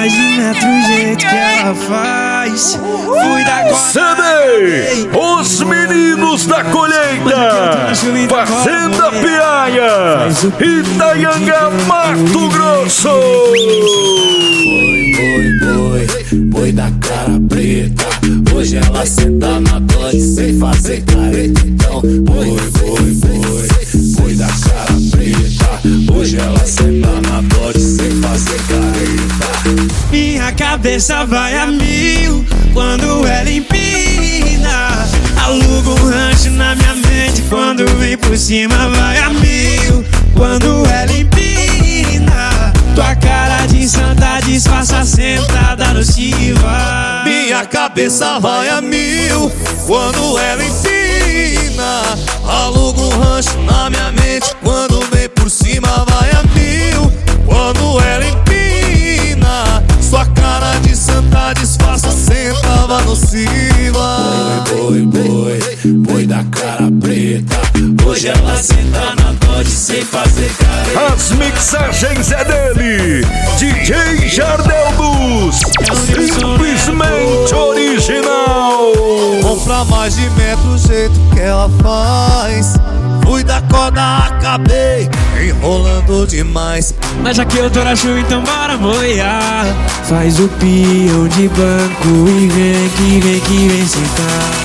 mais de metro o jeito que ela faz. Fui da CD, os meninos da colheita, Fazenda Piaia, Itanhangá, Mato Grosso. Boi da cara preta, hoje ela senta na dose sem fazer careta. Então, boi da cara preta, hoje ela senta na dose sem fazer careta. Minha cabeça vai a mil quando ela empina. Aluga um rancho na minha mente quando vem por cima. Vai a mil quando ela empina. Tua cara de santa disfarça sentada no Shiva. Minha cabeça vai a mil quando ela empina. Aluga um rancho na minha mente quando vem por cima. Vai a mil quando ela empina. Sua cara de santa disfarça sentava no Shiva. Boi da cara preta, hoje ela senta na dose sem fazer careta. As mixagens é dele, DJ Jardel Luz, simplesmente original. Compra mais de metro o jeito que ela faz. Fui da corda, acabei enrolando demais. Mas já que eu tô na chuva, então bora moiar. Faz o peão de banco e vem sentar.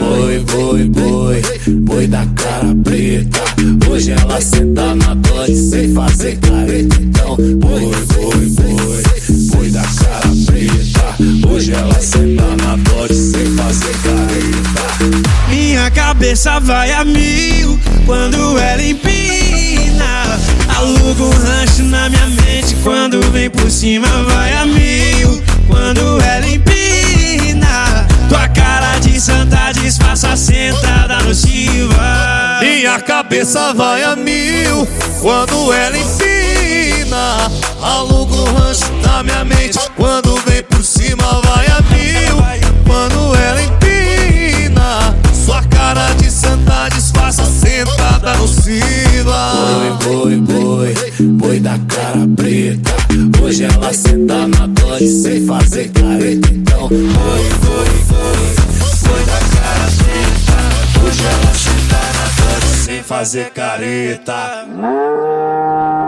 Boi da cara preta, hoje ela senta na dose sem fazer careta. Então, boi da cara preta, hoje ela senta na dose sem fazer careta. Minha cabeça vai a mil quando ela empina. Aluga um rancho na minha mente quando vem por cima. Vai a mil quando ela empina. Tua cara de santa disfarça sentada no Shiva. Minha cabeça vai a mil quando ela empina. Aluga um rancho na minha mente quando vem por cima. Vai a mil quando ela empina. Sua cara de santa disfarça sentada no Shiva. Boi da cara preta, hoje ela senta na dose sem fazer careta. Então, boi da cara preta, hoje ela senta na dose sem fazer careta.